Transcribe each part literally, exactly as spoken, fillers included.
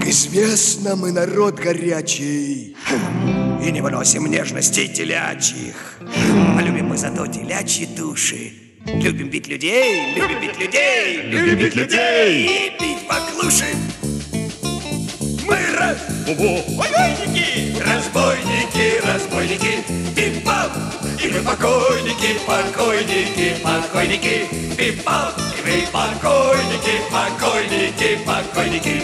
Как известно, мы народ горячий и не выносим нежностей телячьих. А любим мы зато телячьи души. Любим бить людей, любим бить людей, любим бить людей и бить поклуши. Мы раз... разбойники, разбойники, разбойники, пип-пап, и мы покойники, покойники, покойники, пип-пап, и мы покойники, покойники, покойники.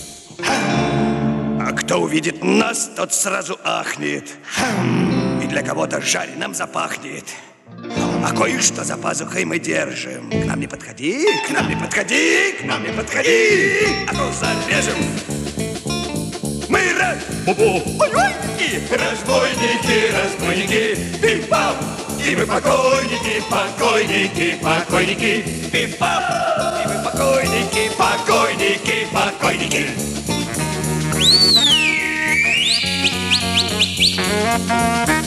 А кто увидит нас, тот сразу ахнет, и для кого-то жареным запахнет. А кое-что за пазухой мы держим. К нам не подходи, к нам не подходи, к нам не подходи, а то зарежем. Мы разбойники, разбойники, разбойники, пип-пап, и мы покойники, покойники, покойники, пип-пап, и мы покойники, покойники, покойники. Thank you.